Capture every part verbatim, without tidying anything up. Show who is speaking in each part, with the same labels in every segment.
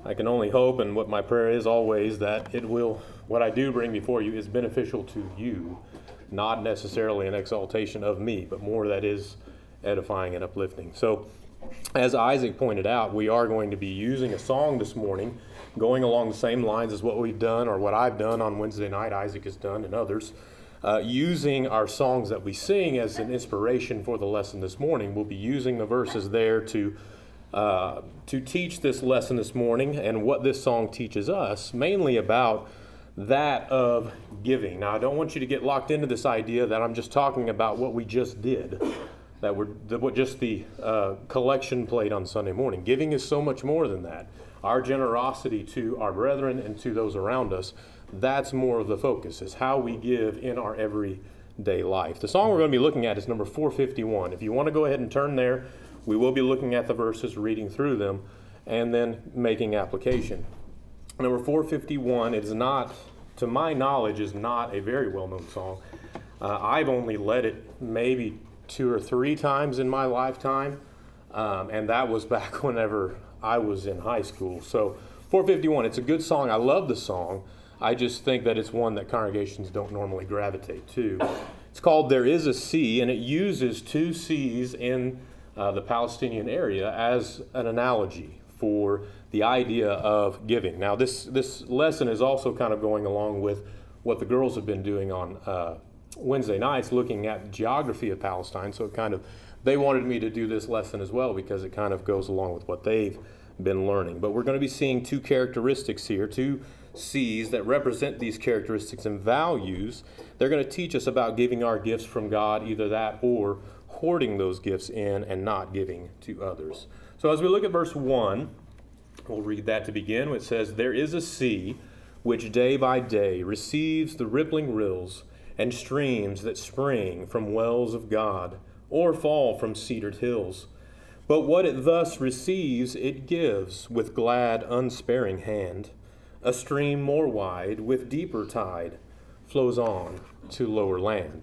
Speaker 1: I can only hope, and what my prayer is always, that it will, what I do bring before you is beneficial to you, not necessarily an exaltation of me, but more that is edifying and uplifting. So, as Isaac pointed out, we are going to be using a song this morning, going along the same lines as what we've done, or what I've done on Wednesday night, Isaac has done, and others. Uh, using our songs that we sing as an inspiration for the lesson this morning. We'll be using the verses there to uh, to teach this lesson this morning and what this song teaches us, mainly about that of giving. Now, I don't want you to get locked into this idea that I'm just talking about what we just did, that we're that what just the uh, collection plate on Sunday morning. Giving is so much more than that. Our generosity to our brethren and to those around us, that's more of the focus, is how we give in our everyday life. The song we're going to be looking at is number four fifty-one. If you want to go ahead and turn there, we will be looking at the verses, reading through them, and then making application. Number four fifty-one, it is not, to my knowledge, is not a very well-known song. Uh, I've only led it maybe two or three times in my lifetime, um, and that was back whenever I was in high school. So four fifty-one, it's a good song. I love the song. I just think that it's one that congregations don't normally gravitate to. It's called There Is a Sea, and it uses two seas in uh, the Palestinian area as an analogy for the idea of giving. Now, this, this lesson is also kind of going along with what the girls have been doing on uh, Wednesday nights, looking at geography of Palestine. So it kind of, they wanted me to do this lesson as well because it kind of goes along with what they've been learning. But we're going to be seeing two characteristics here, two seas that represent these characteristics and values. They're going to teach us about giving our gifts from God, either that or hoarding those gifts in and not giving to others. So as we look at verse one, we'll read that to begin. It says, "There is a sea which day by day receives the rippling rills and streams that spring from wells of God or fall from cedared hills. But what it thus receives it gives with glad unsparing hand. A stream more wide, with deeper tide, flows on to lower land."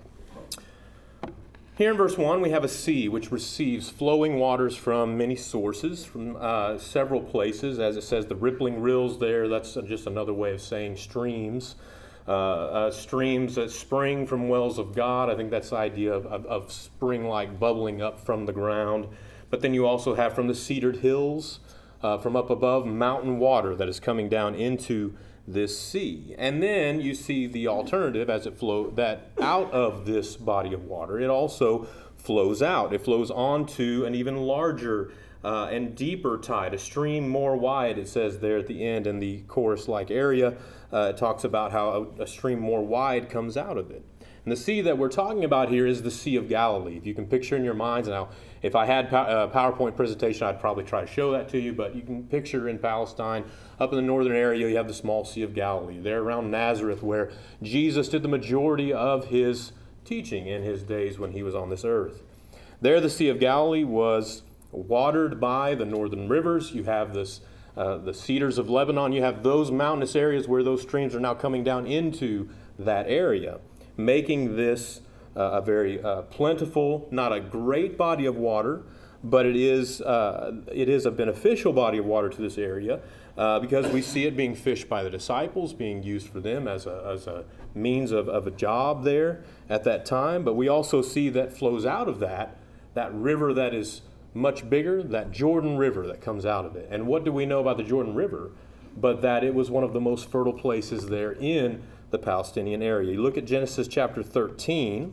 Speaker 1: Here in verse one, we have a sea which receives flowing waters from many sources, from uh, several places. As it says, the rippling rills there, that's just another way of saying streams. Uh, uh, streams that spring from wells of God. I think that's the idea of, of, of spring-like bubbling up from the ground. But then you also have from the cedared hills, Uh, from up above, mountain water that is coming down into this sea. And then you see the alternative as it flows, that out of this body of water, it also flows out. It flows onto an even larger uh, and deeper tide, a stream more wide, it says there at the end in the chorus-like area. Uh, it talks about how a, a stream more wide comes out of it. And the sea that we're talking about here is the Sea of Galilee. If you can picture in your minds, now if I had a PowerPoint presentation, I'd probably try to show that to you, but you can picture in Palestine, up in the northern area, you have the small Sea of Galilee. There around Nazareth, where Jesus did the majority of his teaching in his days when he was on this earth. There, the Sea of Galilee was watered by the northern rivers. You have this uh, the cedars of Lebanon. You have those mountainous areas where those streams are now coming down into that area, making this uh, a very uh, plentiful, not a great body of water, but it is uh, it is a beneficial body of water to this area uh, because we see it being fished by the disciples, being used for them as a, as a means of, of a job there at that time. But we also see that flows out of that, that river that is much bigger, that Jordan River that comes out of it. And what do we know about the Jordan River? But that it was one of the most fertile places there in the Palestinian area. You look at Genesis chapter thirteen,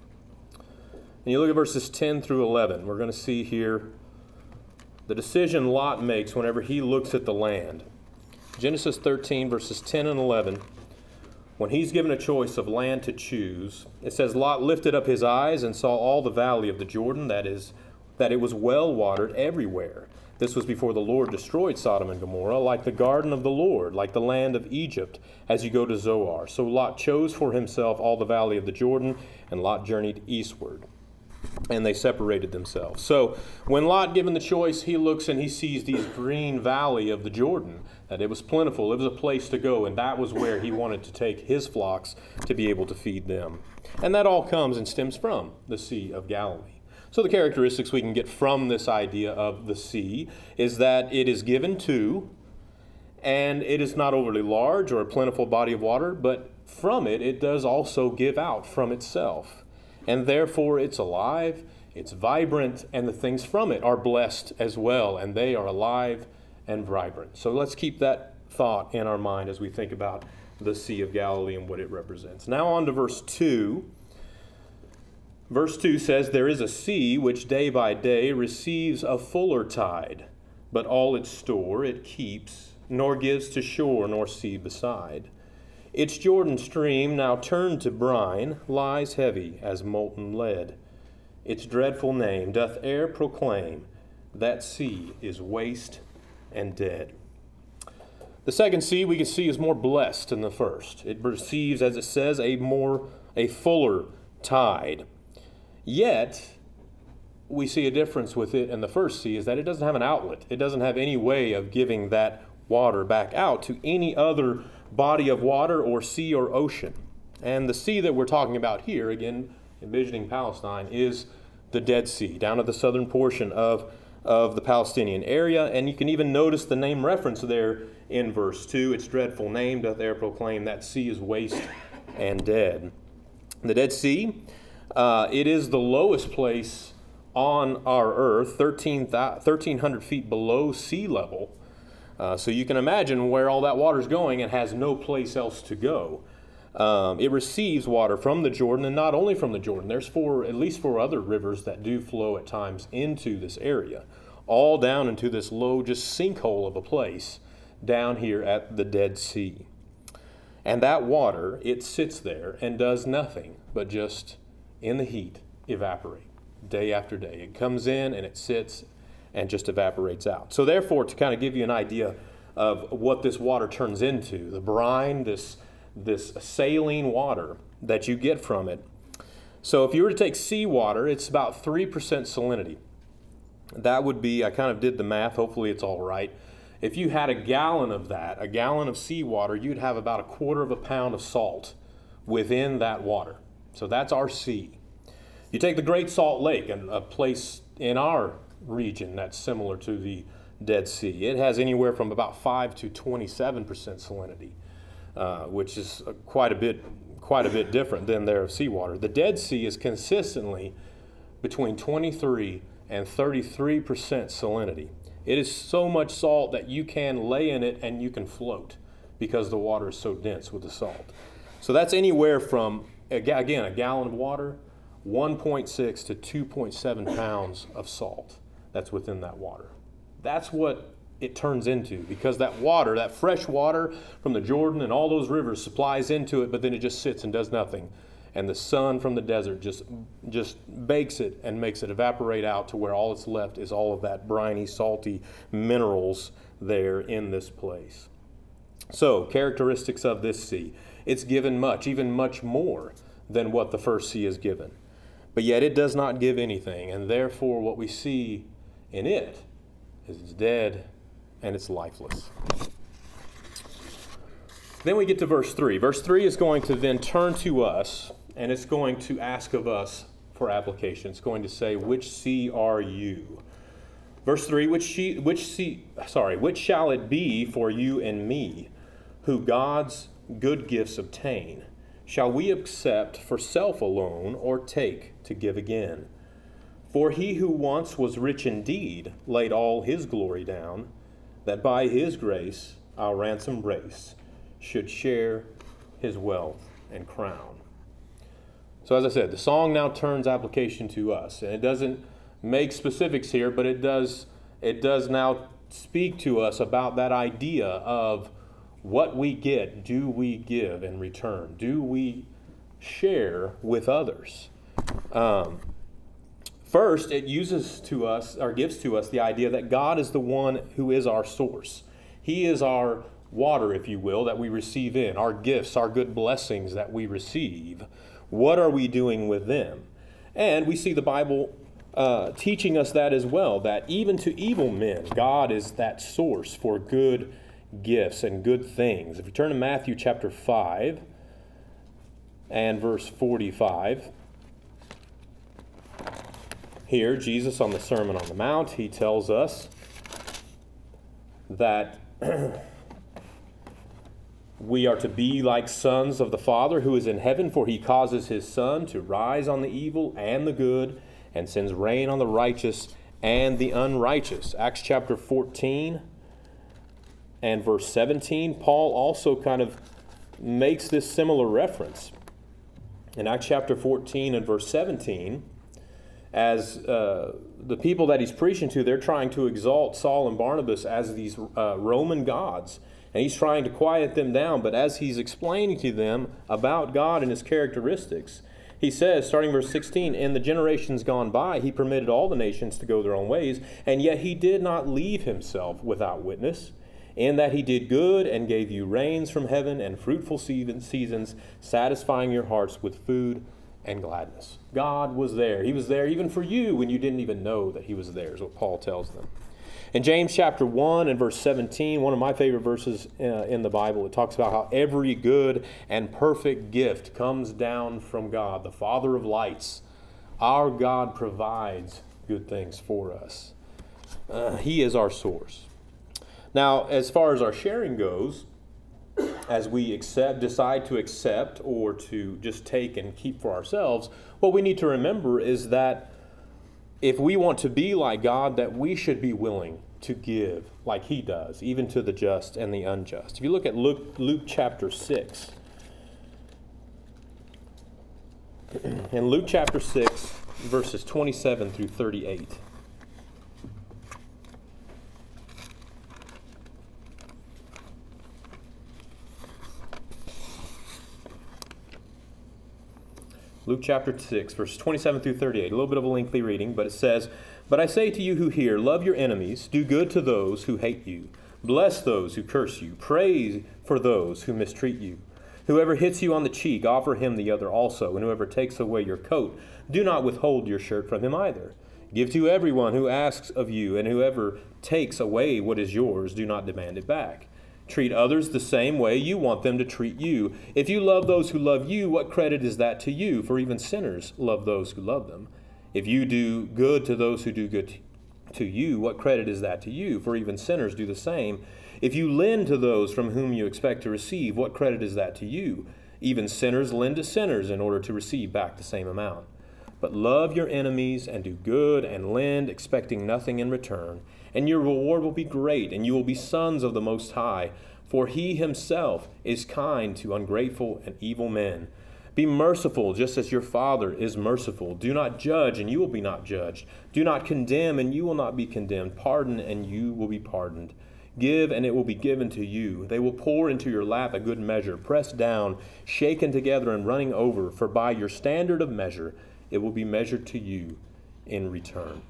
Speaker 1: and you look at verses ten through eleven. We're going to see here the decision Lot makes whenever he looks at the land. Genesis thirteen, verses ten and eleven. When he's given a choice of land to choose, it says, "Lot lifted up his eyes and saw all the valley of the Jordan, that is, that it was well watered everywhere. This was before the Lord destroyed Sodom and Gomorrah, like the garden of the Lord, like the land of Egypt, as you go to Zoar. So Lot chose for himself all the valley of the Jordan, and Lot journeyed eastward." And they separated themselves. So when Lot given the choice, he looks and he sees these green valley of the Jordan, that it was plentiful, it was a place to go, and that was where he wanted to take his flocks to be able to feed them. And that all comes and stems from the Sea of Galilee. So the characteristics we can get from this idea of the sea is that it is given to, and it is not overly large or a plentiful body of water, but from it, it does also give out from itself. And therefore, it's alive, it's vibrant, and the things from it are blessed as well, and they are alive and vibrant. So let's keep that thought in our mind as we think about the Sea of Galilee and what it represents. Now on to verse two. Verse two says, "There is a sea which day by day receives a fuller tide, but all its store it keeps, nor gives to shore nor sea beside. Its Jordan stream, now turned to brine, lies heavy as molten lead. Its dreadful name doth e'er proclaim, that sea is waste and dead." The second sea we can see is more blessed than the first. It receives, as it says, a more a fuller tide. Yet, we see a difference with it in the first sea is that it doesn't have an outlet. It doesn't have any way of giving that water back out to any other body of water or sea or ocean. And the sea that we're talking about here, again, envisioning Palestine, is the Dead Sea, down at the southern portion of, of the Palestinian area. And you can even notice the name reference there in verse two. Its dreadful name doth there proclaim, that sea is waste and dead. The Dead Sea, uh, it is the lowest place on our earth, thirteen hundred feet below sea level. Uh, so you can imagine where all that water is going and has no place else to go. Um, it receives water from the Jordan, and not only from the Jordan. There's four, at least four other rivers that do flow at times into this area, all down into this low, just sinkhole of a place down here at the Dead Sea. And that water, it sits there and does nothing but just, in the heat, evaporate day after day. It comes in and it sits and just evaporates out. So therefore, to kind of give you an idea of what this water turns into, the brine, this, this saline water that you get from it. So if you were to take seawater, it's about three percent salinity. That would be, I kind of did the math, hopefully it's all right. If you had a gallon of that, a gallon of seawater, you'd have about a quarter of a pound of salt within that water. So that's our sea. You take the Great Salt Lake, and a place in our region that's similar to the Dead Sea. It has anywhere from about five to twenty-seven percent salinity, uh, which is quite a bit quite a bit different than their seawater. The Dead Sea is consistently between twenty-three and thirty-three percent salinity. It is so much salt that you can lay in it and you can float because the water is so dense with the salt. So that's anywhere from, again, a gallon of water, one point six to two point seven pounds of salt that's within that water. That's what it turns into, because that water, that fresh water from the Jordan and all those rivers supplies into it, but then it just sits and does nothing. And the sun from the desert just just bakes it and makes it evaporate out to where all that's left is all of that briny, salty minerals there in this place. So, characteristics of this sea. It's given much, even much more than what the first sea is given. But yet it does not give anything, and therefore what we see in it is it's dead and it's lifeless. Then we get to verse three. Verse three is going to then turn to us, and it's going to ask of us for application. It's going to say, which sea are you? Verse three, which she, which sea, sorry, which shall it be for you and me, who God's good gifts obtain? Shall we accept for self alone, or take to give again? For he who once was rich indeed laid all his glory down, that by his grace our ransomed race should share his wealth and crown. So as I said, the song now turns application to us, and it doesn't make specifics here, but it does it does now speak to us about that idea of what we get, do we give in return? Do we share with others? Um, first, it uses to us, or gives to us, the idea that God is the one who is our source. He is our water, if you will, that we receive in, our gifts, our good blessings that we receive. What are we doing with them? And we see the Bible uh, teaching us that as well, that even to evil men, God is that source for good gifts and good things. If you turn to Matthew chapter five and verse forty-five, here Jesus on the Sermon on the Mount, he tells us that We are to be like sons of the Father who is in heaven, for he causes his sun to rise on the evil and the good, and sends rain on the righteous and the unrighteous. Acts chapter fourteen and verse seventeen, Paul also kind of makes this similar reference. In Acts chapter fourteen and verse seventeen, as uh, the people that he's preaching to, they're trying to exalt Saul and Barnabas as these uh, Roman gods. And he's trying to quiet them down. But as he's explaining to them about God and his characteristics, he says, starting verse sixteen, in the generations gone by, he permitted all the nations to go their own ways, and yet he did not leave himself without witness, in that he did good and gave you rains from heaven and fruitful seasons, satisfying your hearts with food and gladness. God was there. He was there even for you when you didn't even know that he was there, is what Paul tells them. In James chapter one and verse seventeen, one of my favorite verses uh, in the Bible, it talks about how every good and perfect gift comes down from God, the Father of lights. Our God provides good things for us. Uh, he is our source. Now, as far as our sharing goes, as we accept, decide to accept or to just take and keep for ourselves, what we need to remember is that if we want to be like God, that we should be willing to give like he does, even to the just and the unjust. If you look at Luke, Luke chapter six, in Luke chapter six, verses twenty-seven through thirty-eight. Luke chapter six, verses twenty-seven through thirty-eight, a little bit of a lengthy reading, but it says, "But I say to you who hear, love your enemies, do good to those who hate you, bless those who curse you, pray for those who mistreat you. Whoever hits you on the cheek, offer him the other also, and whoever takes away your coat, do not withhold your shirt from him either. Give to everyone who asks of you, and whoever takes away what is yours, do not demand it back. Treat others the same way you want them to treat you. If you love those who love you, what credit is that to you? For even sinners love those who love them. If you do good to those who do good to you, what credit is that to you? For even sinners do the same. If you lend to those from whom you expect to receive, what credit is that to you? Even sinners lend to sinners in order to receive back the same amount. But love your enemies and do good and lend, expecting nothing in return. And your reward will be great, and you will be sons of the Most High, for he himself is kind to ungrateful and evil men. Be merciful, just as your Father is merciful. Do not judge, and you will be not judged. Do not condemn, and you will not be condemned. Pardon, and you will be pardoned. Give, and it will be given to you. They will pour into your lap a good measure, pressed down, shaken together, and running over. For by your standard of measure, it will be measured to you in return."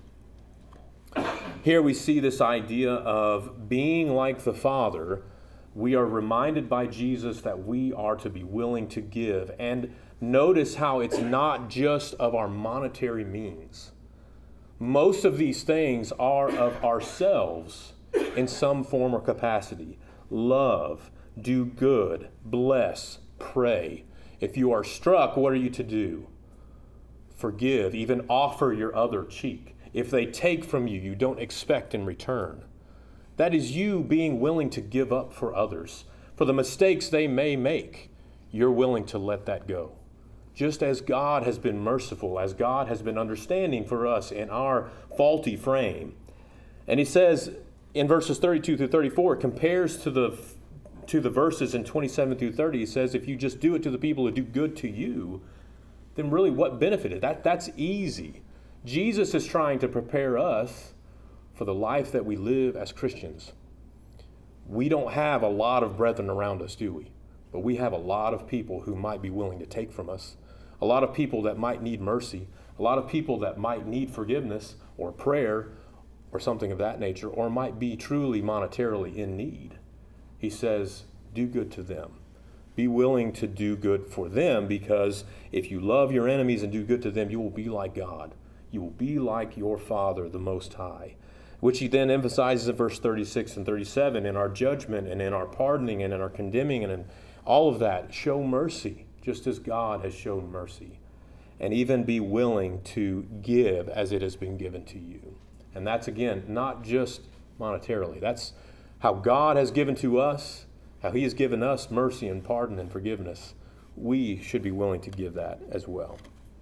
Speaker 1: Here we see this idea of being like the Father. We are reminded by Jesus that we are to be willing to give. And notice how it's not just of our monetary means. Most of these things are of ourselves in some form or capacity. Love, do good, bless, pray. If you are struck, what are you to do? Forgive, even offer your other cheek. If they take from you, you don't expect in return. That is you being willing to give up for others. For the mistakes they may make, you're willing to let that go. Just as God has been merciful, as God has been understanding for us in our faulty frame. And he says in verses thirty-two through thirty-four, compares to the to the verses in twenty-seven through thirty. He says, if you just do it to the people who do good to you, then really what benefit is that? That's easy. Jesus is trying to prepare us for the life that we live as Christians. We don't have a lot of brethren around us, do we? But we have a lot of people who might be willing to take from us. A lot of people that might need mercy. A lot of people that might need forgiveness or prayer or something of that nature, or might be truly monetarily in need. He says, do good to them. Be willing to do good for them, because if you love your enemies and do good to them, you will be like God. You will be like your Father, the Most High, which he then emphasizes in verse thirty-six and thirty-seven, in our judgment and in our pardoning and in our condemning and in all of that. Show mercy, just as God has shown mercy, and even be willing to give as it has been given to you. And that's, again, not just monetarily. That's how God has given to us, how he has given us mercy and pardon and forgiveness, we should be willing to give that as well.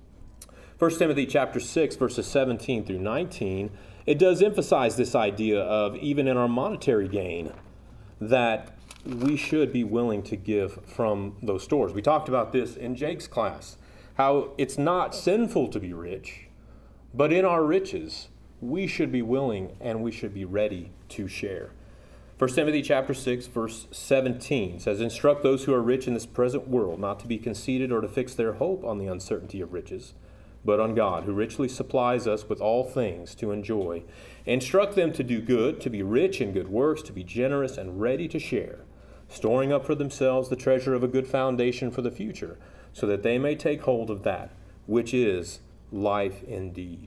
Speaker 1: First Timothy chapter six, verses seventeen through nineteen, it does emphasize this idea of, even in our monetary gain, that we should be willing to give from those stores. We talked about this in Jake's class, how it's not sinful to be rich, but in our riches, we should be willing and we should be ready to share. First Timothy chapter six, verse seventeen says, "Instruct those who are rich in this present world not to be conceited or to fix their hope on the uncertainty of riches, but on God, who richly supplies us with all things to enjoy. Instruct them to do good, to be rich in good works, to be generous and ready to share, storing up for themselves the treasure of a good foundation for the future, so that they may take hold of that which is life indeed."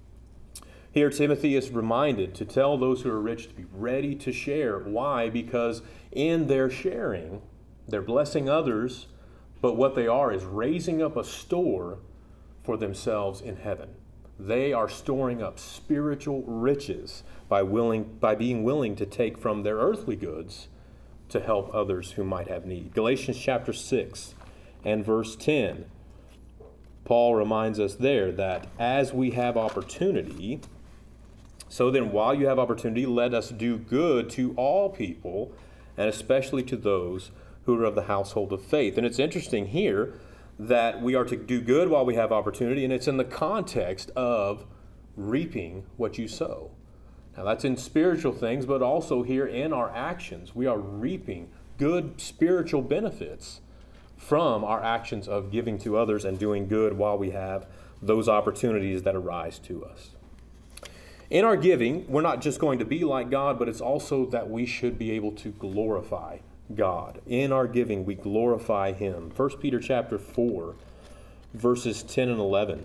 Speaker 1: Here Timothy is reminded to tell those who are rich to be ready to share. Why? Because in their sharing, they're blessing others, but what they are is raising up a store for themselves in heaven. They are storing up spiritual riches by willing by being willing to take from their earthly goods to help others who might have need. Galatians chapter six and verse ten, Paul reminds us there that as we have opportunity, so then while you have opportunity, let us do good to all people, and especially to those who are of the household of faith. And it's interesting here that we are to do good while we have opportunity, and it's in the context of reaping what you sow. Now that's in spiritual things, but also here in our actions. We are reaping good spiritual benefits from our actions of giving to others and doing good while we have those opportunities that arise to us. In our giving, we're not just going to be like God, but it's also that we should be able to glorify God. In our giving, we glorify Him. First Peter chapter four, verses ten and eleven.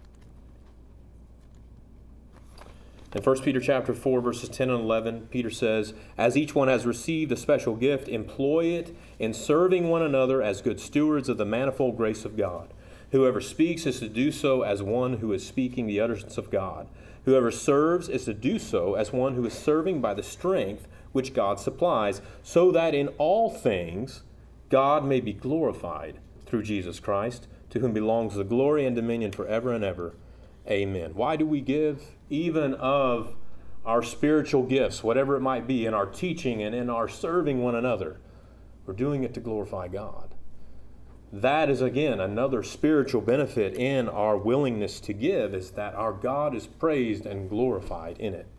Speaker 1: In First Peter chapter four, verses ten and eleven, Peter says, "As each one has received a special gift, employ it in serving one another as good stewards of the manifold grace of God. Whoever speaks is to do so as one who is speaking the utterance of God. Whoever serves is to do so as one who is serving by the strength which God supplies, so that in all things God may be glorified through Jesus Christ, to whom belongs the glory and dominion forever and ever. Amen." Why do we give? Even of our spiritual gifts, whatever it might be, in our teaching and in our serving one another, we're doing it to glorify God. That is, again, another spiritual benefit in our willingness to give, is that our God is praised and glorified in it.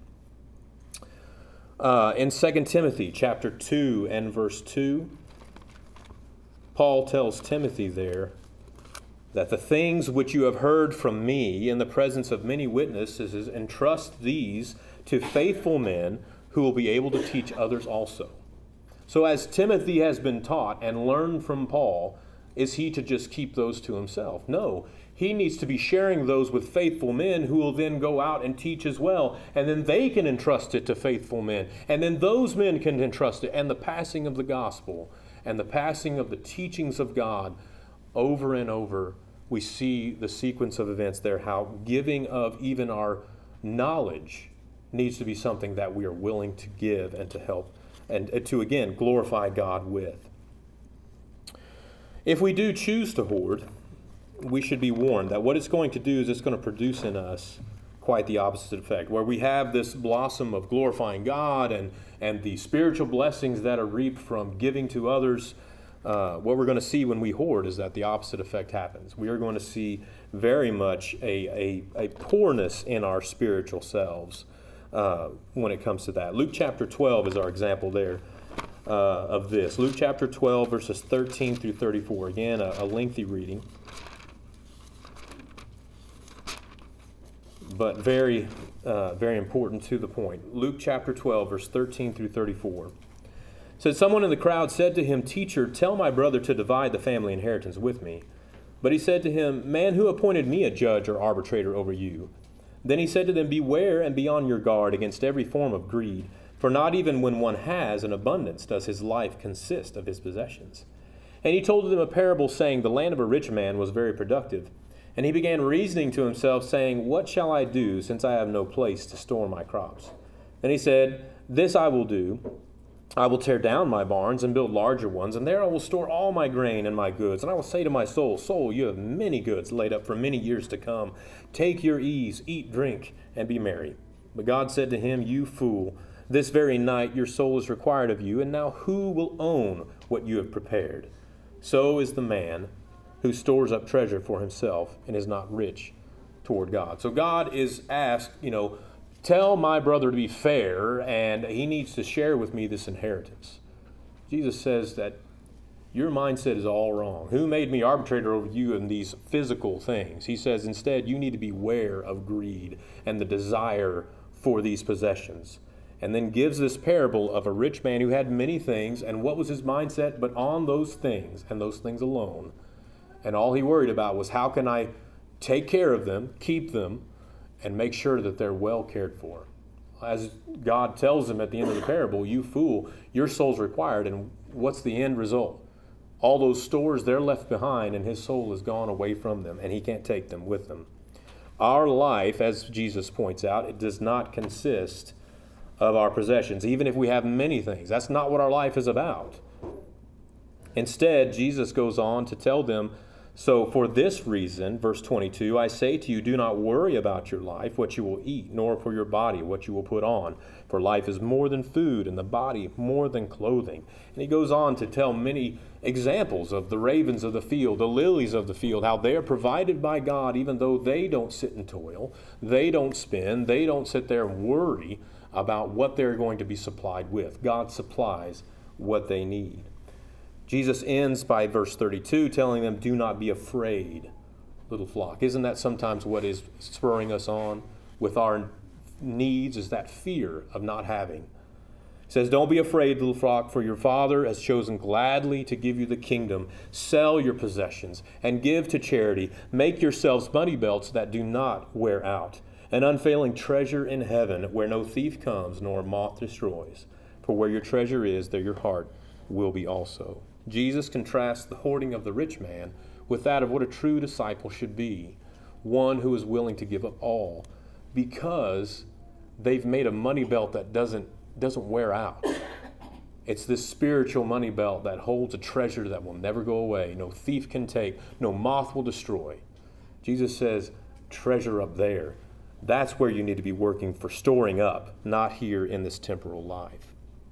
Speaker 1: Uh, in Second Timothy chapter two and verse two, Paul tells Timothy there that the things which you have heard from me in the presence of many witnesses, entrust these to faithful men who will be able to teach others also. So as Timothy has been taught and learned from Paul, is he to just keep those to himself? No. He needs to be sharing those with faithful men who will then go out and teach as well. And then they can entrust it to faithful men. And then those men can entrust it. And the passing of the gospel and the passing of the teachings of God over and over, we see the sequence of events there, how giving of even our knowledge needs to be something that we are willing to give and to help and to, again, glorify God with. If we do choose to hoard, we should be warned that what it's going to do is it's going to produce in us quite the opposite effect, where we have this blossom of glorifying God and, and the spiritual blessings that are reaped from giving to others. Uh, what we're going to see when we hoard is that the opposite effect happens. We are going to see very much a, a, a poorness in our spiritual selves uh, when it comes to that. Luke chapter twelve is our example there. Uh, of this. Luke chapter twelve, verses thirteen through thirty-four. Again, a, a lengthy reading, but very, uh, very important to the point. Luke chapter twelve, verse thirteen through thirty-four. Said, "Someone in the crowd said to him, 'Teacher, tell my brother to divide the family inheritance with me.' But he said to him, 'Man, who appointed me a judge or arbitrator over you?' Then he said to them, 'Beware and be on your guard against every form of greed. For not even when one has an abundance does his life consist of his possessions.' And he told them a parable, saying, 'The land of a rich man was very productive. And he began reasoning to himself, saying, What shall I do, since I have no place to store my crops? And he said, This I will do. I will tear down my barns and build larger ones, and there I will store all my grain and my goods. And I will say to my soul, soul, you have many goods laid up for many years to come. Take your ease, eat, drink, and be merry. But God said to him, you fool, this very night your soul is required of you, and now who will own what you have prepared? So is the man who stores up treasure for himself and is not rich toward God. So God is asked, you know, tell my brother to be fair, and he needs to share with me this inheritance. Jesus says that your mindset is all wrong. Who made me arbitrator over you in these physical things? He says instead you need to beware of greed and the desire for these possessions. And then gives this parable of a rich man who had many things, and what was his mindset? But on those things and those things alone. And all he worried about was, how can I take care of them, keep them, and make sure that they're well cared for? As God tells him at the end of the parable, you fool, your soul's required, and what's the end result? All those stores, they're left behind, and his soul is gone away from them, and he can't take them with him. Our life, as Jesus points out, it does not consist of our possessions, even if we have many things. That's not what our life is about. Instead, Jesus goes on to tell them, so for this reason, verse twenty-two, I say to you, do not worry about your life, what you will eat, nor for your body, what you will put on. For life is more than food, and the body more than clothing. And he goes on to tell many examples of the ravens of the field, the lilies of the field, how they are provided by God, even though they don't sit and toil, they don't spin, they don't sit there and worry about what they're going to be supplied with. God supplies what they need. Jesus ends by verse thirty-two telling them, do not be afraid, little flock. Isn't that sometimes what is spurring us on with our needs, is that fear of not having? He says, don't be afraid, little flock, for your Father has chosen gladly to give you the kingdom. Sell your possessions and give to charity. Make yourselves money belts that do not wear out, an unfailing treasure in heaven where no thief comes nor moth destroys. For where your treasure is, there your heart will be also. Jesus contrasts the hoarding of the rich man with that of what a true disciple should be, one who is willing to give up all because they've made a money belt that doesn't doesn't wear out. It's this spiritual money belt that holds a treasure that will never go away. No thief can take, no moth will destroy. Jesus says, treasure up there. That's where you need to be working for storing up, not here in this temporal life.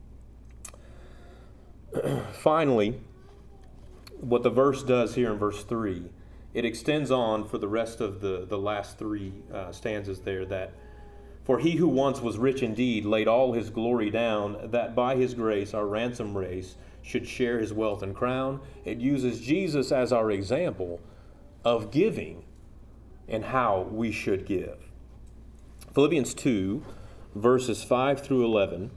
Speaker 1: Finally, what the verse does here in verse three, it extends on for the rest of the, the last three uh, stanzas there, that for he who once was rich indeed laid all his glory down, that by his grace our ransom race should share his wealth and crown. It uses Jesus as our example of giving and how we should give. Philippians two, verses five through eleven,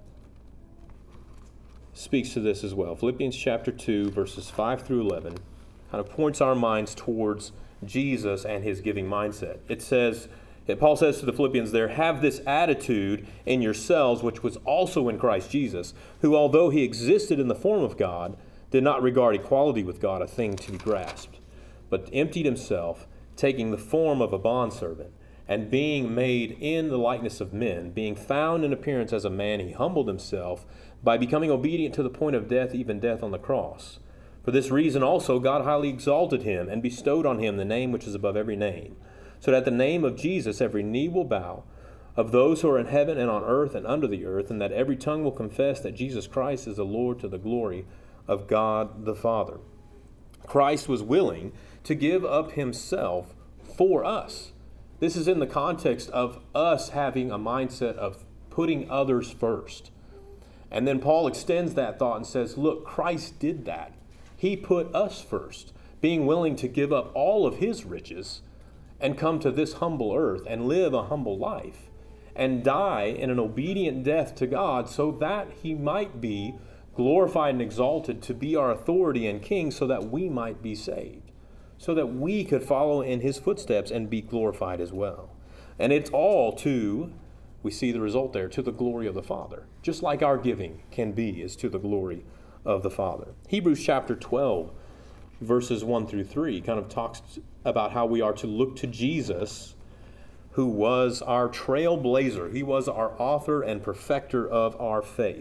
Speaker 1: speaks to this as well. Philippians chapter two, verses five through eleven, kind of points our minds towards Jesus and his giving mindset. It says, Paul says to the Philippians there, have this attitude in yourselves, which was also in Christ Jesus, who, although he existed in the form of God, did not regard equality with God a thing to be grasped, but emptied himself, taking the form of a bondservant, and being made in the likeness of men, being found in appearance as a man, he humbled himself by becoming obedient to the point of death, even death on the cross. For this reason also God highly exalted him and bestowed on him the name which is above every name, so that at the name of Jesus every knee will bow, of those who are in heaven and on earth and under the earth, and that every tongue will confess that Jesus Christ is the Lord, to the glory of God the Father. Christ was willing to give up himself for us. This is in the context of us having a mindset of putting others first. And then Paul extends that thought and says, look, Christ did that. He put us first, being willing to give up all of his riches and come to this humble earth and live a humble life and die in an obedient death to God, so that he might be glorified and exalted to be our authority and king, so that we might be saved, so that we could follow in his footsteps and be glorified as well. And it's all to, we see the result there, to the glory of the Father. Just like our giving can be, is to the glory of the Father. Hebrews chapter twelve, verses one through three, kind of talks about how we are to look to Jesus, who was our trailblazer. He was our author and perfecter of our faith.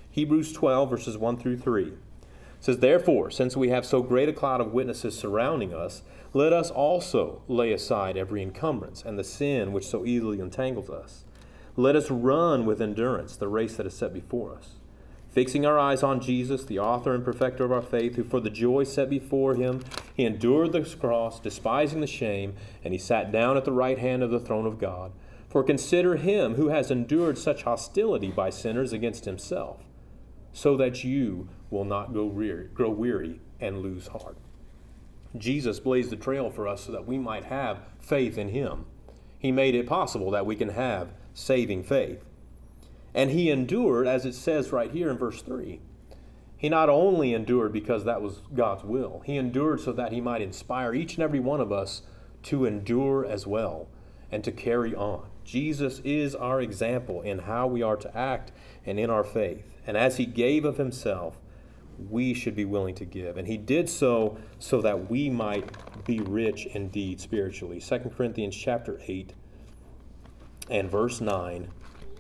Speaker 1: Hebrews twelve, verses one through three. It says, "Therefore, since we have so great a cloud of witnesses surrounding us, let us also lay aside every encumbrance and the sin which so easily entangles us. Let us run with endurance the race that is set before us, fixing our eyes on Jesus, the author and perfecter of our faith, who for the joy set before him, he endured the cross, despising the shame, and he sat down at the right hand of the throne of God. For consider him who has endured such hostility by sinners against himself, so that you will not grow weary, grow weary and lose heart." Jesus blazed the trail for us so that we might have faith in him. He made it possible that we can have saving faith. And he endured, as it says right here in verse three. He not only endured because that was God's will, he endured so that he might inspire each and every one of us to endure as well and to carry on. Jesus is our example in how we are to act and in our faith. And as he gave of himself, we should be willing to give. And he did so so that we might be rich indeed spiritually. Second Corinthians chapter eight and verse nine.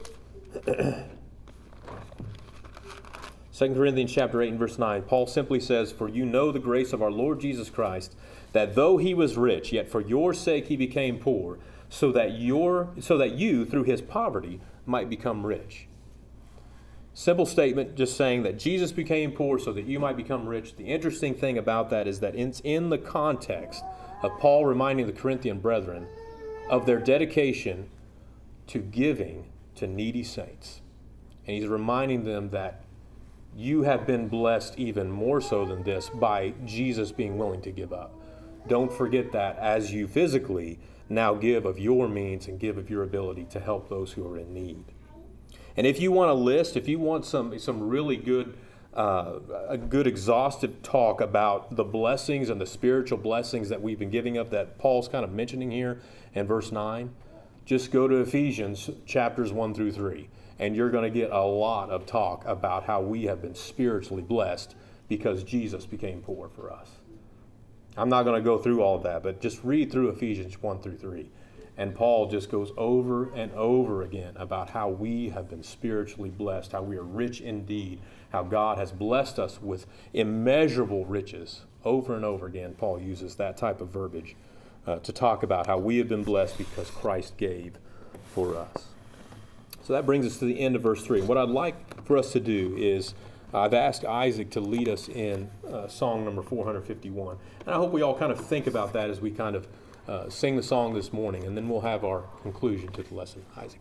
Speaker 1: Second Corinthians chapter eight and verse nine, Paul simply says, "For you know the grace of our Lord Jesus Christ, that though he was rich, yet for your sake he became poor, so that your so that you through his poverty might become rich." Simple statement, just saying that Jesus became poor so that you might become rich. The interesting thing about that is that it's in the context of Paul reminding the Corinthian brethren of their dedication to giving to needy saints. And he's reminding them that you have been blessed even more so than this by Jesus being willing to give up. Don't forget that as you physically now give of your means and give of your ability to help those who are in need. And if you want a list, if you want some some really good, uh, a good exhaustive talk about the blessings and the spiritual blessings that we've been giving up that Paul's kind of mentioning here in verse nine, just go to Ephesians chapters one through three, and you're going to get a lot of talk about how we have been spiritually blessed because Jesus became poor for us. I'm not going to go through all of that, but just read through Ephesians one through three. And Paul just goes over and over again about how we have been spiritually blessed, how we are rich indeed, how God has blessed us with immeasurable riches. Over and over again, Paul uses that type of verbiage uh, to talk about how we have been blessed because Christ gave for us. So that brings us to the end of verse three. What I'd like for us to do is uh, I've asked Isaac to lead us in uh, song number four hundred fifty-one. And I hope we all kind of think about that as we kind of Uh, sing the song this morning, and then we'll have our conclusion to the lesson. Isaac.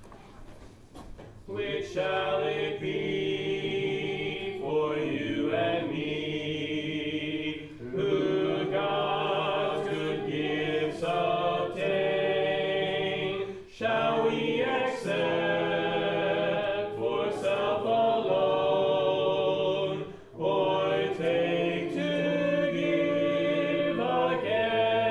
Speaker 2: Which shall it be for you and me, who God's good gifts obtain? Shall we accept for self alone, or take to give again?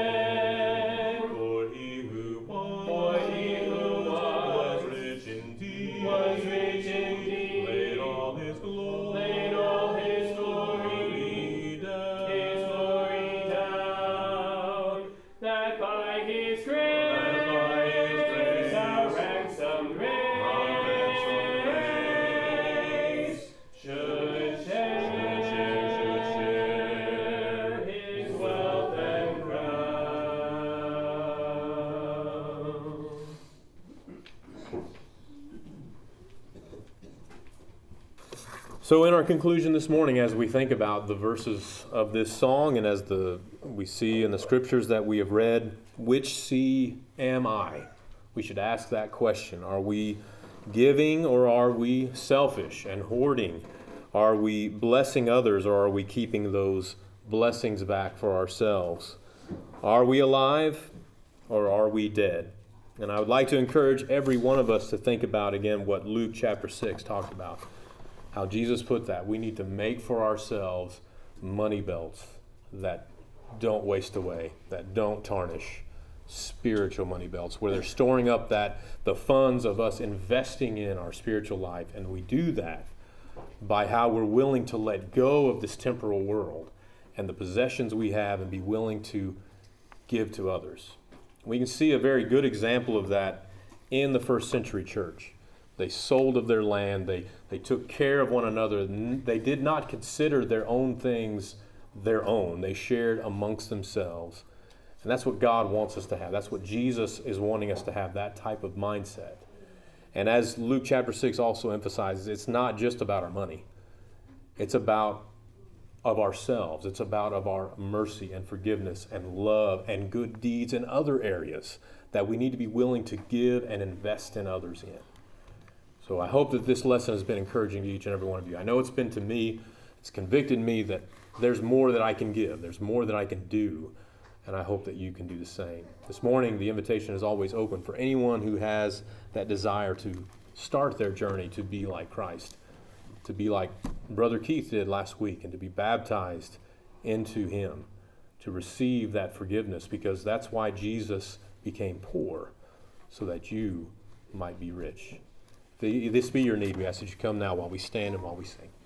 Speaker 2: Was rich indeed, laid all his glory, laid all his glory down, his glory down, that by his grace, that by his grace, our ransomed race, should share, should share, should share his wealth and crown.
Speaker 1: So in our conclusion this morning, as we think about the verses of this song and as the we see in the scriptures that we have read, which sea am I? We should ask that question. Are we giving, or are we selfish and hoarding? Are we blessing others, or are we keeping those blessings back for ourselves? Are we alive, or are we dead? And I would like to encourage every one of us to think about again what Luke chapter six talked about. How Jesus put that. We need to make for ourselves money belts that don't waste away, that don't tarnish, spiritual money belts, where they're storing up that the funds of us investing in our spiritual life. And we do that by how we're willing to let go of this temporal world and the possessions we have and be willing to give to others. We can see a very good example of that in the first century church. They sold of their land. They, they took care of one another. They did not consider their own things their own. They shared amongst themselves. And that's what God wants us to have. That's what Jesus is wanting us to have, that type of mindset. And as Luke chapter six also emphasizes, it's not just about our money. It's about of ourselves. It's about of our mercy and forgiveness and love and good deeds in other areas that we need to be willing to give and invest in others in. So I hope that this lesson has been encouraging to each and every one of you. I know it's been to me. It's convicted me that there's more that I can give. There's more that I can do. And I hope that you can do the same. This morning, the invitation is always open for anyone who has that desire to start their journey to be like Christ, to be like Brother Keith did last week, and to be baptized into him, to receive that forgiveness, because that's why Jesus became poor, so that you might be rich. If this be your need, we ask that you come now while we stand and while we sing.